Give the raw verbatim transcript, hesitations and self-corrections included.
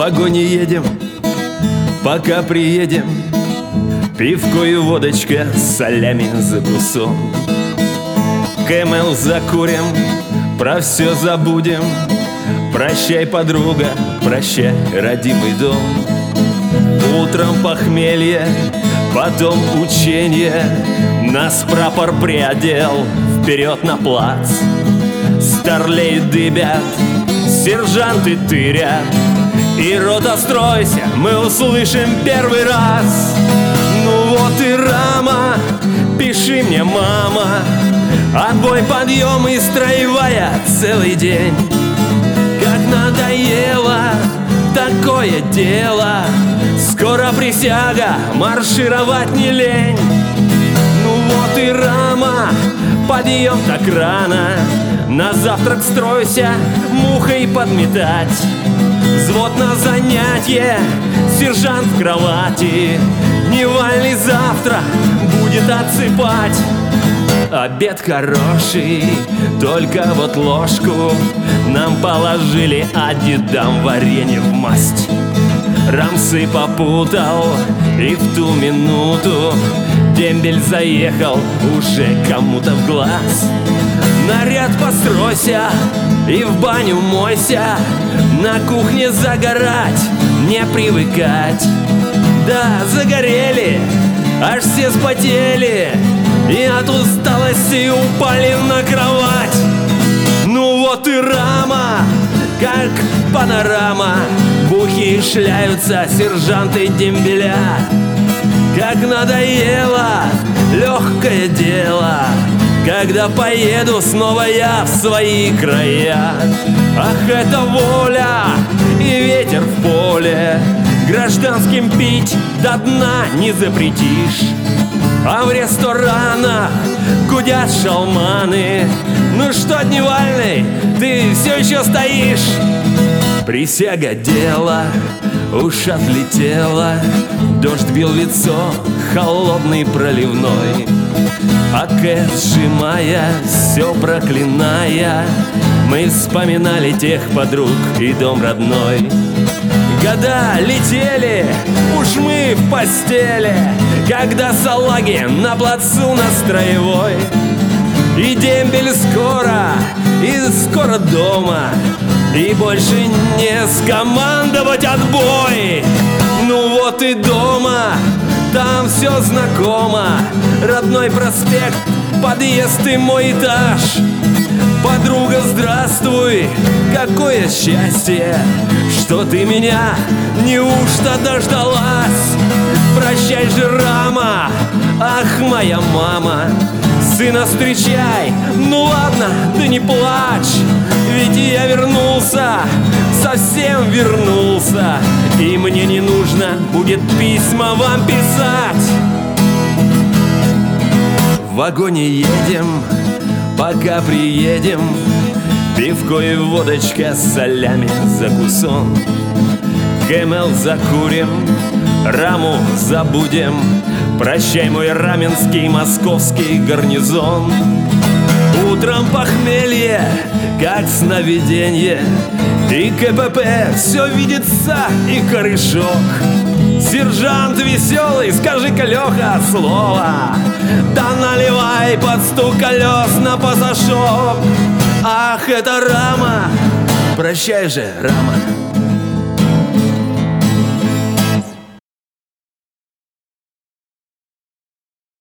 вагоне едем, пока приедем. Пивко и водочка, солями закусон. Кэмэл закурим, про все забудем. Прощай, подруга, прощай, родимый дом. Утром похмелье, потом ученье. Нас прапор приодел, вперед на плац. Старлей дыбят, сержанты тырят. И рота, стройся, мы услышим первый раз. Ну вот и рама, пиши мне, мама. Отбой, подъем и строевая целый день. Как надоело такое дело. Скоро присяга, маршировать не лень. Ну вот и рама, подъем так рано. На завтрак стройся, мухой подметать. Взвод на занятие, сержант в кровати. Дневальный завтра будет отсыпать. Обед хороший, только вот ложку нам положили, а дедам варенье в масть. Рамсы попутал, и в ту минуту дембель заехал уже кому-то в глаз. Наряд постройся и в баню мойся. На кухне загорать не привыкать. Да, загорели, аж все вспотели и от усталости упали на кровать. Ну вот и рама, как панорама. Бухи шляются, сержанты дембеля. Как надоело легкое дело, когда поеду снова я в свои края. Ах, это воля и ветер в поле. Гражданским пить до дна не запретишь. А в ресторанах гудят шалманы. Ну что, Дневальный, ты все еще стоишь? Присяга дело уж отлетела. Дождь бил в лицо, холодный проливной. А Кэт, сжимая, все проклиная, мы вспоминали тех подруг и дом родной. Года летели, уж мы в постели, когда салаги на плацу на Строевой. И дембель скоро, и скоро дома, и больше не скомандовать отбой. Ну вот и дома, там все знакомо. Родной проспект, подъезд и мой этаж. Подруга, здравствуй, какое счастье, что ты меня неужто дождалась. Прощай же, рама, ах, моя мама. Сына встречай, ну ладно, да не плачь. Ведь я вернулся, совсем вернулся, и мне не нужно будет письма вам писать. В вагоне едем, пока приедем. Пивко и водочка, солями закусон. Кэмэл закурим, раму забудем. Прощай, мой раменский московский гарнизон. Утром похмелье, как сновиденье, и КПП все видится, и корешок. Сержант веселый, скажи-ка, Леха, слово. Да наливай под стук колес на пасашок. Ах, это рама, прощай же, рама.